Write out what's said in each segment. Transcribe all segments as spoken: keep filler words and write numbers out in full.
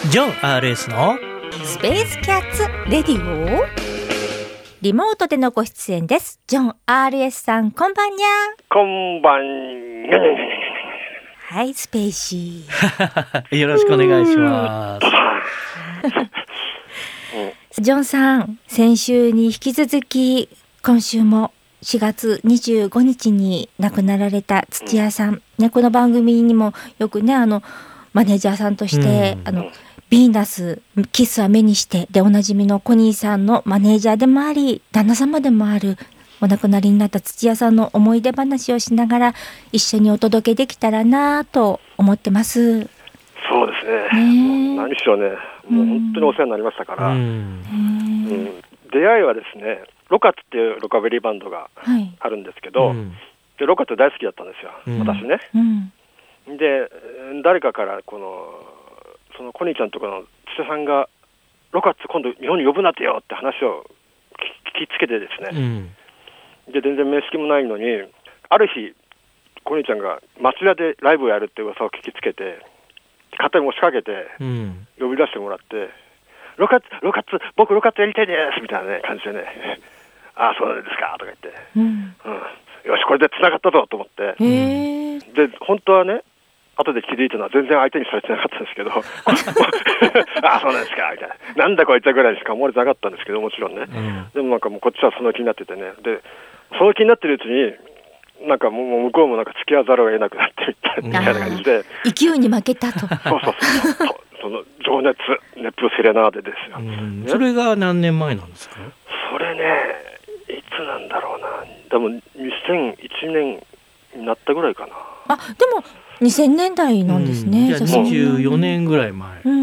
ジョン アールエス のスペースキャッツレディオ、リモートでのご出演です。ジョン アールエス さん、こんばんにゃ。 こんばんにゃ。 はい、スペーシーよろしくお願いします。 ジョンさん、先週に引き続き今週もしがつにじゅうごにちに亡くなられた土屋さん、ね、この番組にもよくね、あのマネージャーさんとして、うん、あのヴィーナスキスは目にしてでおなじみのコニーさんのマネージャーでもあり旦那様でもあるお亡くなりになった土屋さんの思い出話をしながら一緒にお届けできたらなと思ってます。 そうですね、ね、何しろね、もう本当にお世話になりましたから、うんうん、出会いはですね、ロカツっていうロカビリーバンドがあるんですけど、はい、でロカツ大好きだったんですよ、うん、私ね、うん、で誰かからこのそのコニーちゃんとかの土屋さんがロカツ今度日本に呼ぶなってよって話を聞きつけてですね、うん、で全然面識もないのにある日コニーちゃんが町田でライブをやるって噂を聞きつけて勝手に押しかけて呼び出してもらって、うん、ロカツロカツ僕ロカツやりたいですみたいな、ね、感じでねああそうなんですかとか言って、うんうん、よしこれで繋がったぞと思って、へで本当はね後で気づいたのは全然相手にされてなかったんですけどああそうなんですかみたいな、なんだこいつぐらいしか思われてなかったんですけどもちろんね、うん、でもなんかもうこっちはその気になっててね、でその気になってるうちになんかもう向こうもなんか付き合わざるを得なくなってみたいな感じで勢いに負けたとそうそうそうその情熱熱風セレナーデですよ、 うんね、それが何年前なんですか？ それねいつなんだろうな、でもにせんいちねんになったぐらいかな。 あでもにせんねんだいなんですね、 うん、じゃあにじゅうよねんぐらい前、うん、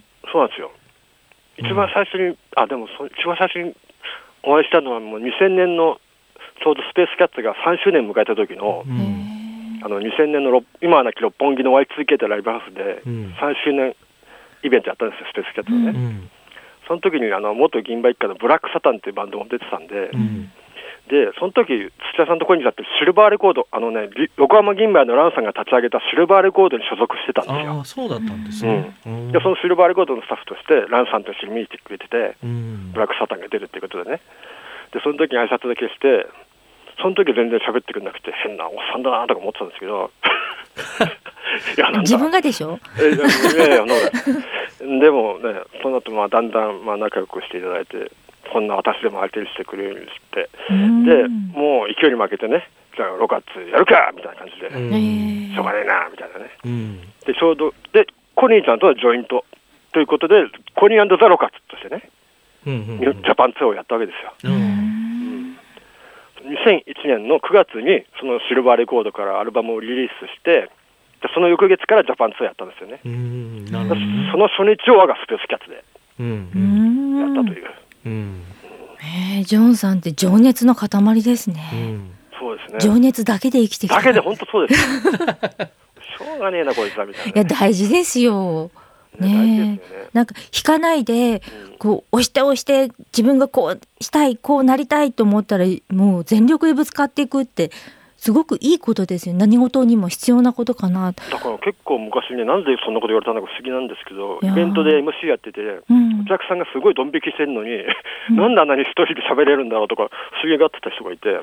そうなんですよ。一番最初に、うん、あでもそ一番最初にお会いしたのはもうにせんねんのちょうどスペースキャッツがさんしゅうねん迎えた時の、うん、あのにせんねんの今はなき六本木の ワイツーケー というライブハウスでさんしゅうねんイベントやったんですよ、スペースキャッツのね、うん、その時にあの元銀馬一家のブラックサタンっていうバンドも出てたんで、うん、でその時土屋さんのところにだってシルバーレコード、あのね横浜銀馬のランさんが立ち上げたシルバーレコードに所属してたんですよ。 あそうだったんですね、 うん、でそのシルバーレコードのスタッフとしてランさんと一緒に見に来てくれてて、うん、ブラックサタンが出るっていうことでね、でその時に挨拶だけして、その時全然喋ってくれなくて変なおっさんだなとか思ってたんですけどいやなんだ自分がでしょえいやいやでもねその後まあだんだんまあ仲良くしていただいて、こんな私でも相手にしてくれるようにして、でもう勢いに負けてね、じゃあロカツやるかみたいな感じで、しょうがねえなみたいなね、うん、でちょうどでコニーちゃんとはジョイントということでコニー&ザ・ロカツとしてね、うんうんうん、ジャパンツアーをやったわけですよ、うんうん、にせんいちねんのくがつにそのシルバーレコードからアルバムをリリースして、でその翌月からジャパンツアーやったんですよね。うんなるほどね。その初日を我がスペースキャッツでやったという、うんうんえー、ジョンさんって情熱の塊ですね、うん、 そうですね、 情熱だけで生きてきただけで本当そうですしょうがねえなこいつはみたいな、ね、 いや大事ですよね、ね、なんか引かないで、うん、こう押して押して自分がこうしたいこうなりたいと思ったらもう全力でぶつかっていくってすごくいいことですよ。何事にも必要なことかな。 だから結構昔ね、なんでそんなこと言われたのか不思議なんですけど、イベントで エムシー やってて、うん、お客さんがすごいドン引きしてるのに、うん、なんであんなに一人で喋れるんだろうとか不思議がってた人がいて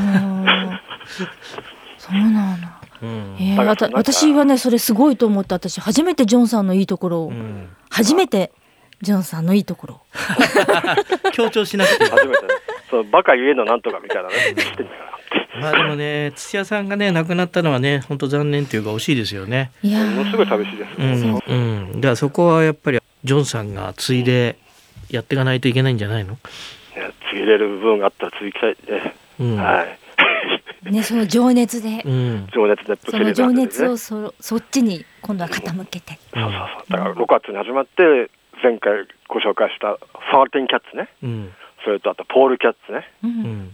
そうなの、うんえー、わた私はねそれすごいと思って、私初めてジョンさんのいいところを、うん、初めてジョンさんのいいところ強調しなくて初めて、ね、そうバカ言えのなんとかみたいなね知ってんだからまあでもね、土屋さんがね亡くなったのはね本当残念というか惜しいですよね。 いやものすごい寂しいです、 うんうん、だからそこはやっぱりジョンさんが継いでやっていかないといけないんじゃないの？ いや継いでる部分があったら継ぎたいね、うんはいね、その情熱で、うん、 情熱でその情熱を そ, そっちに今度は傾けて、 うん、そうそうそうだからろくがつに始まって前回ご紹介したサーティンキャッツね、うんそれとあとポールキャッツね、うん、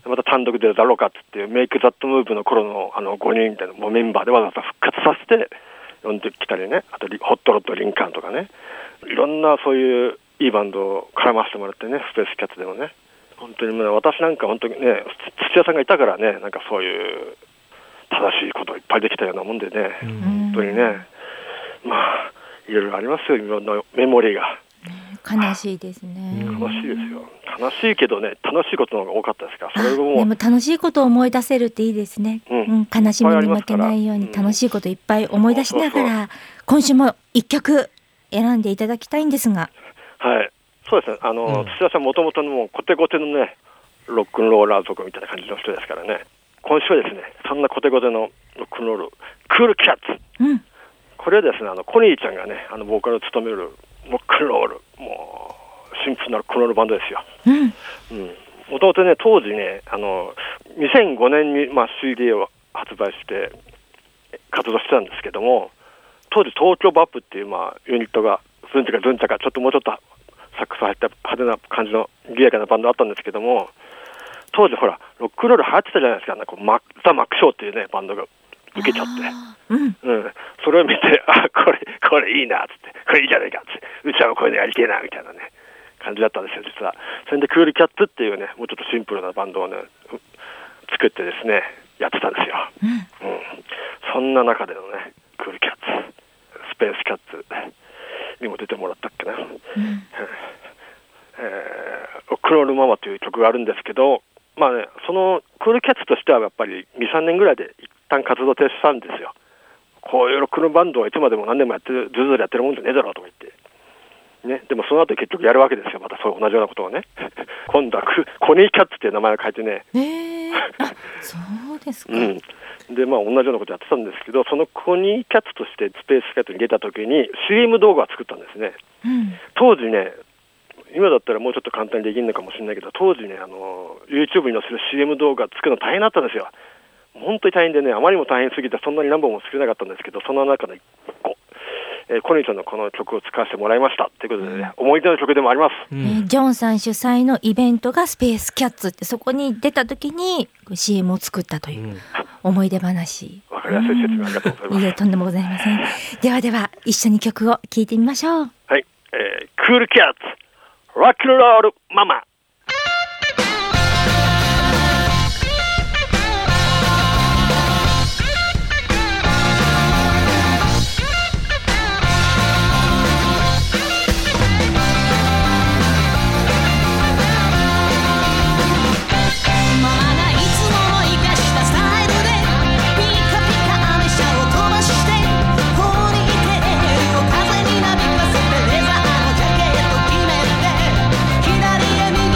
また単独でザ・ロカッツっていうメイク・ザット・ムーブの頃のあのごにんみたいなもうメンバーでわざわざ復活させて呼んできたりね、あとホットロッド・リンカーンとかね、いろんなそういういいバンドを絡ませてもらってね、スペースキャッツでもね、本当にもう私なんか本当にね土屋さんがいたからね、なんかそういう正しいこといっぱいできたようなもんでね、うん、本当にねまあいろいろありますよ、いろんなメモリーが。 悲しいですね。 悲しいですよ。悲しいけどね、楽しいことの方が多かったですから。それもでも楽しいことを思い出せるっていいですね、うんうん、悲しみに負けないように楽しいこといっぱい思い出しながら、うん、そうそうそう、今週も一曲選んでいただきたいんですが。 はい、そうですね、あの、うん、土屋さんもともとのコテコテのねロックンローラー族みたいな感じの人ですからね。今週はですね、そんなコテコテのロックンロール、クールキャッツ、うん、これはですね、あのコニーちゃんがね、あのボーカルを務めるロックンロール、もうシンプルなロックンロールバンドですよ。もともとね、当時ね、あのにせんごねんに、まあ、シーディー を発売して活動してたんですけども、当時東京バップっていう、まあ、ユニットがズンチャカズンチャカちょっともうちょっとサックス入った派手な感じのギアカなバンドあったんですけども、当時ほらロックンロール流行ってたじゃないですか。なんかマザ・マック・ショーっていうねバンドが受けちゃって、うんうん、それを見て、あ、これこれいいなっつって、これいいじゃないかっつって、うちはこういうのやりてえなみたいなね感じだったんですよ、実は。それでクールキャッツっていうね、もうちょっとシンプルなバンドをね作ってですねやってたんですよ、うんうん、そんな中でのねクールキャッツ、スペースキャッツにも出てもらったっけな、うん、えー、ロックンロールママという曲があるんですけど、まあね、そのクールキャッツとしてはやっぱり にさんねんぐらいで一旦活動停止したんですよ。こういうロックのバンドはいつまでも何年もやってる、ずるずるやってるもんじゃねえだろうとか言ってね、でもその後結局やるわけですよ、またそう同じようなことをね今度はコニーキャッツっていう名前を変えてね、 えー、あ、そうですか、 うん、でまあ同じようなことやってたんですけど、そのコニーキャッツとしてスペースキャッツに出た時に シーエム 動画を作ったんですね、うん、当時ね、今だったらもうちょっと簡単にできるのかもしれないけど、当時ね、あの YouTube に載せる シーエム 動画作るの大変だったんですよ。本当に大変でね、あまりにも大変すぎてそんなに何本も作れなかったんですけど、その中でいっこ、えー、コニーちゃんのこの曲を使わせてもらいましたということでね、うん、思い出の曲でもあります、 うん、えー、ジョンさん主催のイベントがスペースキャッツって、そこに出た時に シーエム を作ったという思い出話。 わかりやすい説明ありがとうございます。 いえ、とんでもございません。ではでは一緒に曲を聴いてみましょう。 はい、えー、クールキャッツロックンロールママ。 左へ右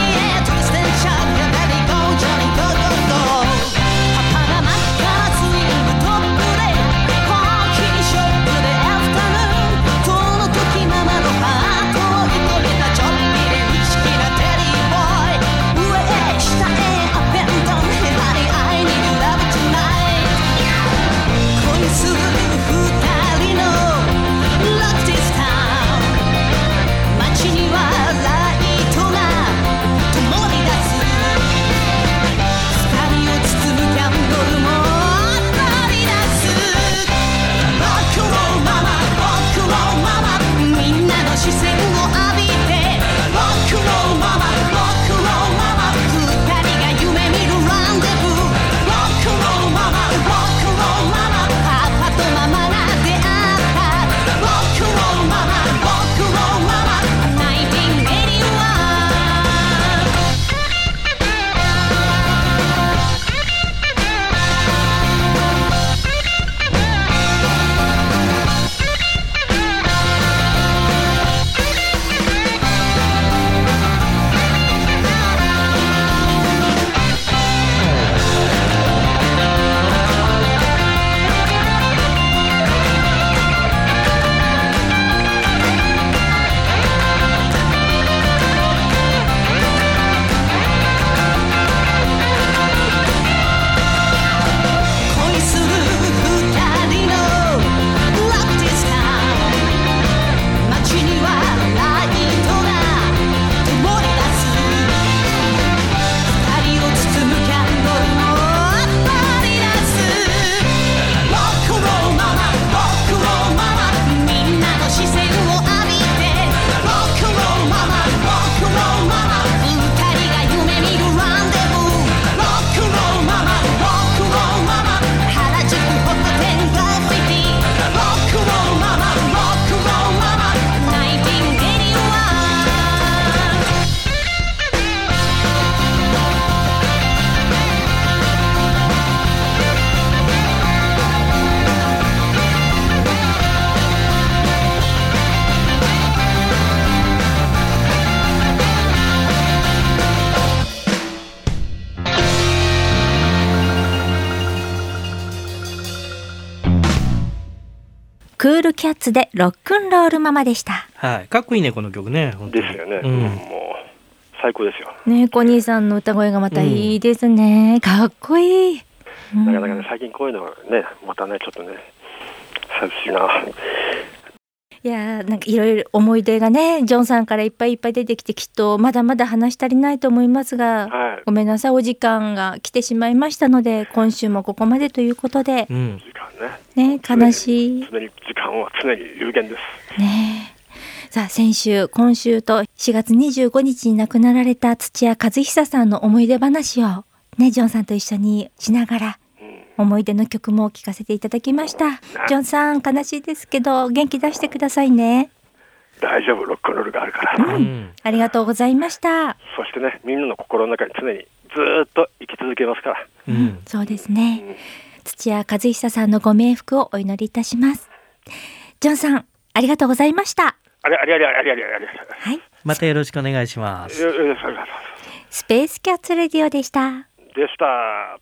クールキャッツでロックンロールママでした。 はい、かっこいいねこの曲ね。 ですよね、うん、もう最高ですよね。コニーさんの歌声がまたいいですね、うん、かっこいい、 うん、なかなかね最近こういうのねまたねちょっとね寂しいな。 いやなんかいろいろ思い出がねジョンさんからいっぱいいっぱい出てきて、きっとまだまだ話し足りないと思いますが、はい、ごめんなさい、お時間が来てしまいましたので今週もここまでということで、うん、 時間ね、 ね悲しい常に時間は常に有限ですね。さあ先週今週としがつにじゅうごにちに亡くなられた土屋和久さんの思い出話をねジョンさんと一緒にしながら、思い出の曲も聴かせていただきました。ジョンさん悲しいですけど元気出してくださいね。 大丈夫、ロックンロールがあるから、 うん、ありがとうございました。 そしてねみんなの心の中に常にずっと生き続けますから、 うん、そうですね、うん、土屋和久さんのご冥福をお祈りいたします。ジョンさんありがとうございました。 ありありありありありありあり、 はい、またよろしくお願いします。 スペースキャッツレディオでしたでした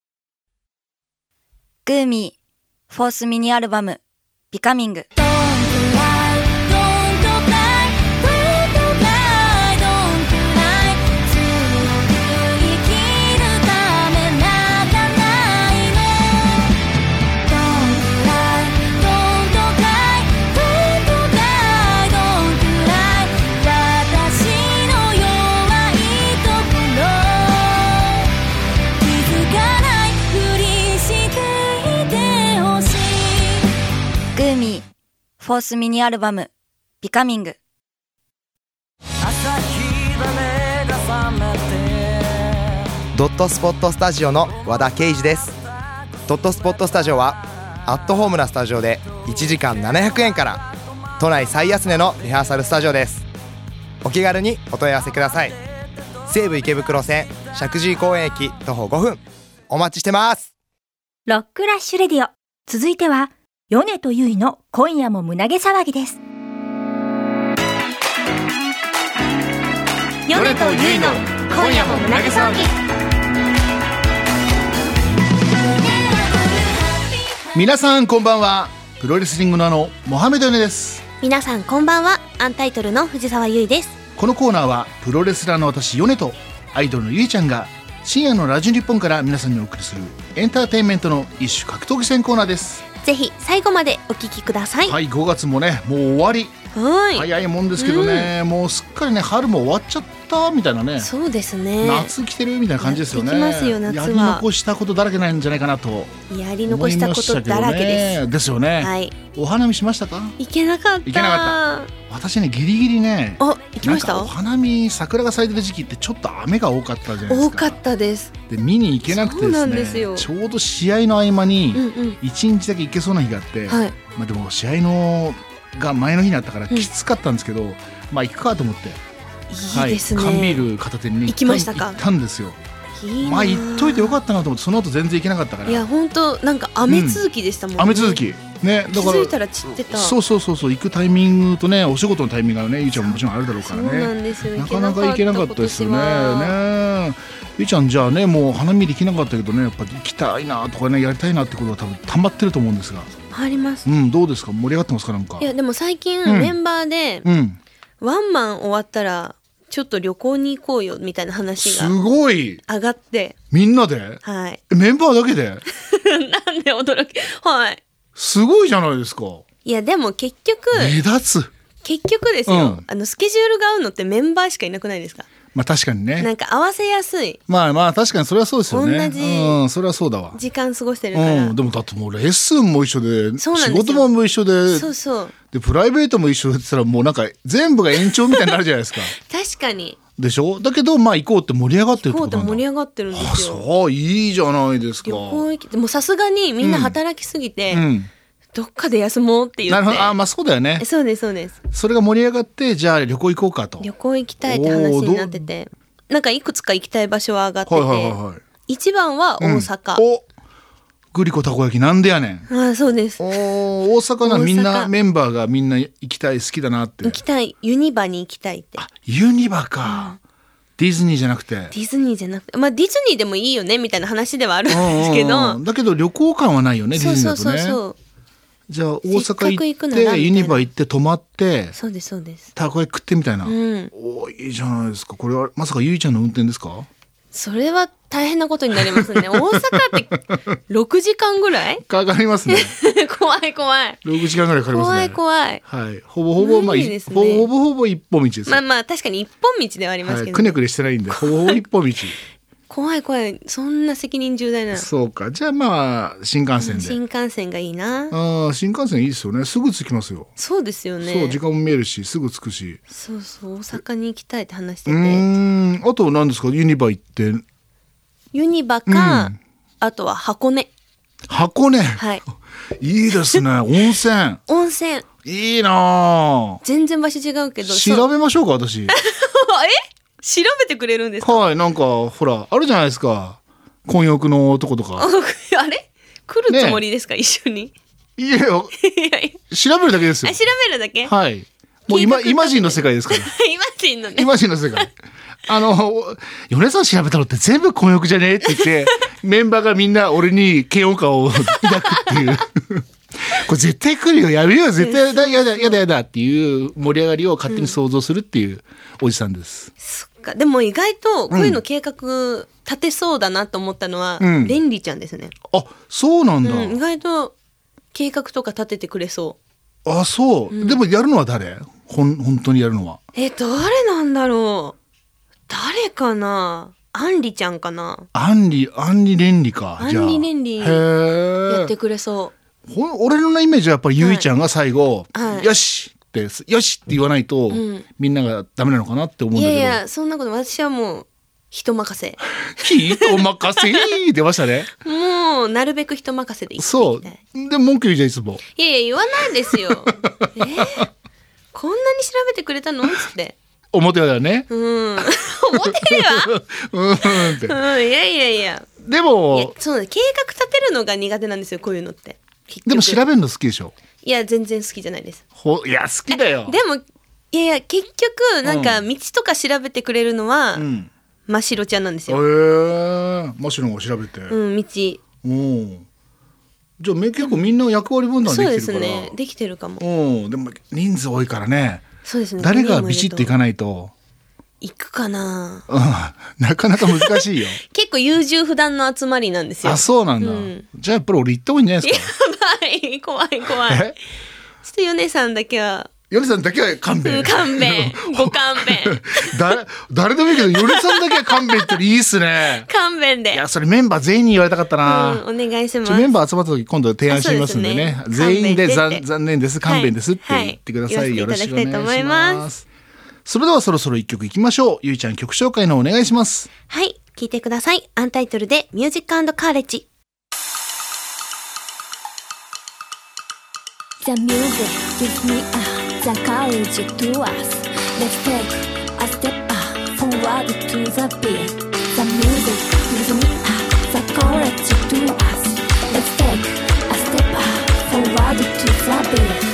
グーミーフォースミニアルバムビカミング。フォースミニアルバムビカミング。 ドットスポットスタジオの和田圭司です。ドットスポットスタジオはアットホームなスタジオでいちじかんななひゃくえんから都内最安値のリハーサルスタジオです。お気軽にお問い合わせください。西武池袋線石神井公園駅徒歩ごふん、お待ちしてます。 ロックラッシュレディオ、続いては米とゆいの今夜も胸毛騒ぎです。 米とゆいの今夜も胸毛騒ぎ。 皆さんこんばんは。プロレスリングのあのモハメドヨネです。 皆さんこんばんは。アンタイトルの藤沢優衣です。 このコーナーはプロレスラーの私ヨネとアイドルのゆいちゃんが深夜のラジオ日本から皆さんにお送りするエンターテインメントの一種格闘技戦コーナーです。 ぜひ最後までお聞きください。 はい、ごがつもねもう終わり、 はい、 早いもんですけどね、うん、もうすっかりね春も終わっちゃったみたいなね。 そうですね、 夏来てるみたいな感じですよね。 やってきますよ夏は。 やり残したことだらけなんじゃないかなとやり残したことだらけです。 ですよね、 はい、 お花見しましたか？ 行けなかった。 行けなかった。私ねギリギリね、 あ、行きました。 お花見桜が咲いてる時期ってちょっと雨が多かったじゃないですか。 多かったです。 で見に行けなくてですね、 そうなんですよ。 ちょうど試合の合間にいちにちだけ行けそうな日があって、うんうん、まあ、でも試合のが前の日にあったからきつかったんですけど、うん、まあ行くかと思って、 いいですね、 はい、缶ビール片手に、ね、 行きましたか？ 行ったんですよ。 いいな。 まあ行っといてよかったなと思って、その後全然行けなかったから。 いや本当なんか雨続きでしたもんね、 うん、雨続きね、だから気づいたら散ってた。 そうそうそうそう、行くタイミングとねお仕事のタイミングがねゆいちゃんももちろんあるだろうからね。 そうなんですよ、 なかなか行けなかったですよね。ね、ゆいちゃんじゃあねもう花見できなかったけどね、やっぱ行きたいなとかねやりたいなってことは多分溜まってると思うんですが。 あります。 うん、どうですか、盛り上がってますか？なんか。 いやでも最近、うん、メンバーで、うん、ワンマン終わったらちょっと旅行に行こうよみたいな話がすごい上がって、 みんなで、 はい、 メンバーだけでなんで驚き、はい、 すごいじゃないですか。 いやでも結局目立つ結局ですよ、うん、あのスケジュールが合うのってメンバーしかいなくないですか？ まあ確かにね、 なんか合わせやすい。 まあまあ確かにそれはそうですよね。 同じ、 うん、それはそうだわ。 時間過ごしてるから、 うん、でもだってもうレッスンも一緒で仕事場も一緒で、 そうそうでプライベートも一緒でって言ったらもうなんか全部が延長みたいになるじゃないですか確かにでしょ。だけどまあ行こうって盛り上がってるってことなんだ。 行こうって盛り上がってるんですよ。 あ、そういいじゃないですか。 旅行行き、でもさすがにみんな働きすぎて、うんうん、どっかで休もうって言って。 なるほど、あ、まあそうだよね。 そうですそうです。 それが盛り上がってじゃあ旅行行こうかと。 旅行行きたいって話になってて、なんかいくつか行きたい場所は上がってて、はいはいはいはい、一番は大阪、うん、おグリコたこ焼きなんでやねん。 あ、そうです。 お大阪な、みんなメンバーがみんな行きたい好きだなって。 行きたい、ユニバに行きたいって。 あ、ユニバか、うん、ディズニーじゃなくて。ディズニーじゃなくて、まあディズニーでもいいよねみたいな話ではあるんですけど、 だけど旅行感はないよね、ディズニーだとね。そうそうそうそう。 じゃあ大阪行ってユニバ行って泊まってそうですそうですたこ焼き食ってみたいな、 うん、 おいいじゃないですか。これはまさかゆいちゃんの運転ですか？ それは大変なことになりますね。大阪ってろくじかんぐらいかかりますね。 怖い怖い。 ろくじかんぐらいかかりますね。 怖い怖い。 はい。ほぼほぼまあ、ね、ほぼほぼ一本道です。 まあまあ確かに一本道ではありますけど、ね、はい、 くねくねしてないんでほぼほぼ一本道。 怖い怖い。そんな責任重大な。 そうか。じゃあまあ新幹線で。 新幹線がいいな。 ああ新幹線いいですよね。すぐ着きますよ。 そうですよね。 そう時間も見えるしすぐ着くし。 そうそう大阪に行きたいって話してて。 うーんあと何ですかユニバ行って。 ユニバか、うん、あとは箱根。 箱根。 はい。 いいですね。温泉。 温泉。 いいな。 全然場所違うけど。 調べましょうか私。え？ 調べてくれるんですか？ はいなんかほらあるじゃないですか。混浴の男とか。 あれ？来るつもりですか、ね、一緒に。 いやいや調べるだけですよ。 あ調べるだけ？ はい。もう今イマジンの世界ですから。 イマジンのね。 イマジンの世界。あの米さん調べたのって全部混浴じゃねえって言ってメンバーがみんな俺に嫌悪感を抱くっていうこれ絶対来るよやるよ絶対やだやだやだやだっていう盛り上がりを勝手に想像するっていうおじさんです、 うん、そっか。でも意外とこういうの計画立てそうだなと思ったのは、うん、レンリちゃんですね。 あそうなんだ、 うん、意外と計画とか立ててくれそう。 あそう、うん、でもやるのは誰？ほん本当にやるのはえ誰なんだろう。誰かな。アンリちゃんかな。 アンリアンリレンリか。 アンリレンリやってくれそう。 ほ俺のイメージはやっぱりゆいちゃんが最後、はいはい、よしってよしって言わないと、うん、みんながダメなのかなって思うんだけど。 いやいやそんなこと私はもう人任せ。 人任せ出ましたね。 もうなるべく人任せでいい。 そうで文句言うじゃんいつも。 いやいや言わないですよ。えー、こんなに調べてくれたのっつって。 表だよね。 うん。表では。うんって。うん、いやいやいや。 でも。 いやそう計画立てるのが苦手なんですよこういうのって。 でも調べるの好きでしょ。 いや全然好きじゃないです。 ほいや好きだよ。 でもいやいや結局なんか道とか調べてくれるのは、うん、真白ちゃんなんですよ。 へえ。真白が調べて。 うん道。 うん。じゃあ結構みんな役割分担できてるから。 そうですねできてるかも。 うんでも人数多いからね。 そうですね。 誰がビシッといかないと行くかな、 うん、なかなか難しいよ。 結構優柔不断の集まりなんですよ。 あそうなんだ、うん、じゃあやっぱり俺行った方がいいんじゃないですか。やばい怖い怖い。ちょっと米さんだけは米さんだけは勘弁、 うん、勘弁ご勘弁。 だ誰でもいいけど米さんだけは勘弁っていいっすね。 勘弁で。 いやそれメンバー全員に言われたかったな、 うん、お願いします。 メンバー集まった時今度提案してみますんで ね, でね全員で残念です勘弁ですって言ってください、はいはい、よろしくお願いします。それではそろそろ一曲いきましょう。ゆいちゃん曲紹介のお願いします。 はい聞いてください。アンタイトルでミュージック&カーレッジ。 The music gives me a, the courage to us. Let's take a step forward to the beat. The music gives me a, the courage to us. Let's take a step forward to the beat.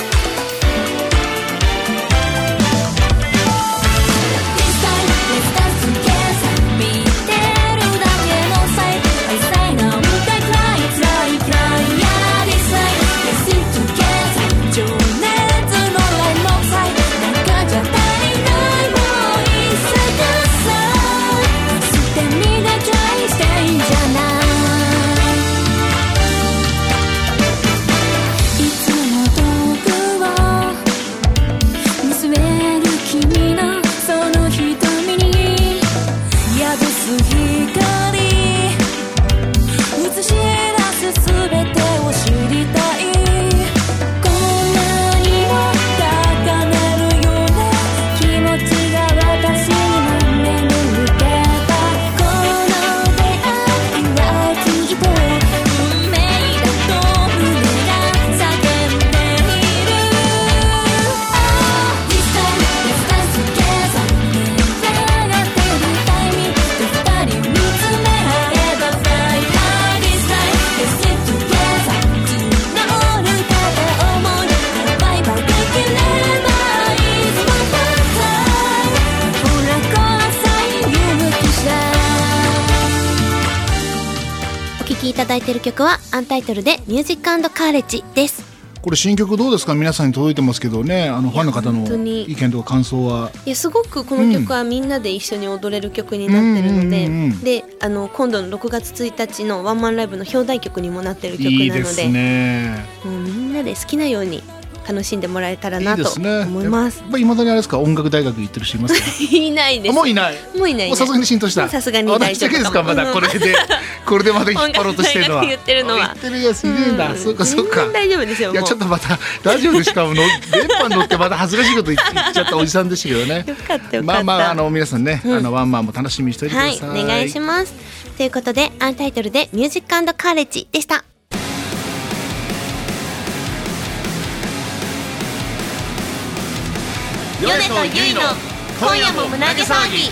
いただいている曲はアンタイトルでミュージック&カーレッジです。 これ新曲どうですか？皆さんに届いてますけどね、あのファンの方の意見とか感想は。 いやすごくこの曲はみんなで一緒に踊れる曲になってるので、うん、であの今度のろくがつついたちのワンマンライブの表題曲にもなってる曲なので、いいですね。もうみんなで好きなように楽しんでもらえたらなと思います。 いまだにあれですか、音楽大学行ってる人いますか？ いないです。 もういない。 もういない。 さすがに浸透した。 さすがに大丈夫。 私だけですか、まだこれでこれでまだ引っ張ろうとしてるのは。 言ってるのは。 言ってるやついねえんだ。そうかそうか。 全然大丈夫ですよ。 いやちょっとまたラジオでしかもの電波に乗ってまた恥ずかしいこと言っちゃったおじさんでしたけどね。 よかったよかった。 まあまああの皆さんね、あのワンマンも楽しみにしておいてください。 はい、お願いします。ということでアンタイトルでミュージック&カーレッジでした。 米とゆいの今夜も胸毛騒ぎ。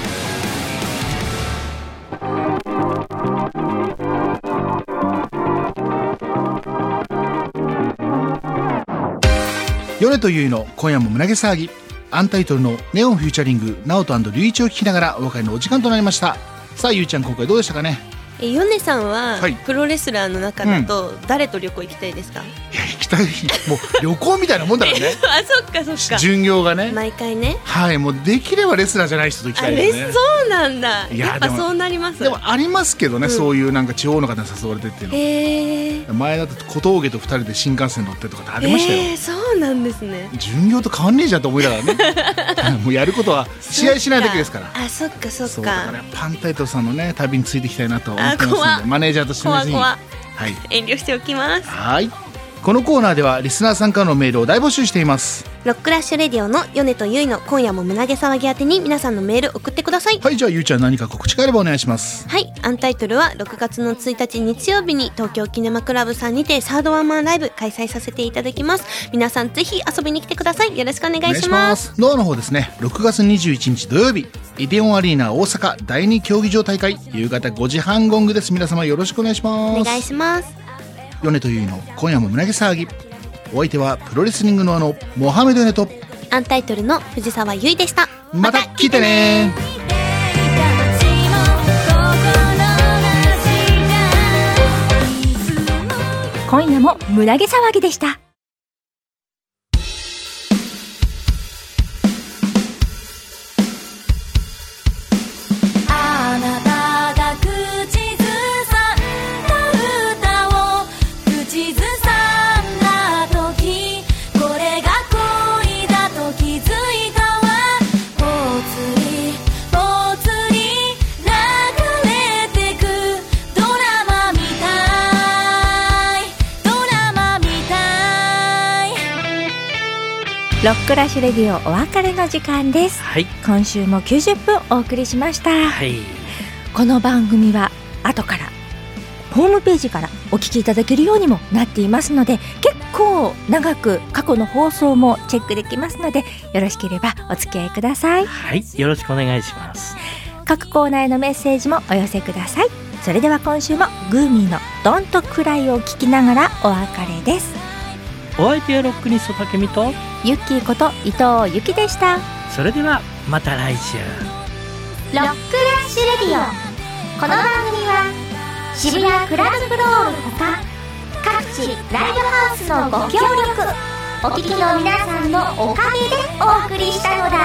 米とゆいの今夜も胸毛騒ぎ、アンタイトルのネオンフューチャリングナオト&リュウイチを聞きながらお別れのお時間となりました。さあゆいちゃん、今回どうでしたかね？ えヨネさんは、はい、プロレスラーの中だと、うん、誰と旅行行きたいですか？ いや行きたい、もう旅行みたいなもんだからね。 あ、そっかそっか。 巡業がね、 毎回ね。 はい、もうできればレスラーじゃない人と行きたいですね。 あれそうなんだ。やっぱそうなります。 でもありますけどね、うん、そういうなんか地方の方に誘われてっていうの。 へー。 前だと小峠とふたりで新幹線乗ってとかってありましたよ。 えー、そうなんですね。 巡業と変わんねえじゃんと思いながらね。もうやることは試合しないだけですから。 あ、そっかそっか。 そうだからパンタイトルさんのね旅についていきたいなと思ってますので、マネージャーとしてね、ぜひ、はい、 遠慮しておきます。 はい。このコーナーではリスナーさんからのメールを大募集しています。 ロックラッシュレディオの米とゆいの今夜も胸毛騒ぎ宛てに皆さんのメール送ってください。 はい、じゃあゆうちゃん何か告知があればお願いします。 はい、アンタイトルはろくがつのついたち日曜日に東京キネマクラブさんにてサードワンマンライブ開催させていただきます。皆さんぜひ遊びに来てください。よろしくお願いします。 ノアの方ですね、ろくがつにじゅういちにち土曜日イデオンアリーナ大阪だいに競技場大会、夕方ごじはんゴングです。皆様よろしくお願いします。 お願いします。 米とゆいの今夜も胸毛騒ぎ、お相手はプロレスリングノアのモハメドネとアンタイトルの藤沢優衣でした。 また聞いてね。 今夜も胸毛騒ぎでした。ロックラッシュレディオお別れの時間です、はい、今週もきゅうじゅっぷんお送りしました、はい、この番組は後からホームページからお聞きいただけるようにもなっていますので、結構長く過去の放送もチェックできますので、よろしければお付き合いください。 はい、よろしくお願いします。 各コーナーへのメッセージもお寄せください。それでは今週もグーミーのドンとクライを聞きながらお別れです。 お相手はロックニストたけみとユッキーこと伊藤由紀でした。 それではまた来週。 ロックラッシュレディオ、この番組は渋谷クラブフロールほか各地ライブハウスのご協力、お聞きの皆さんのおかげでお送りしたのだ。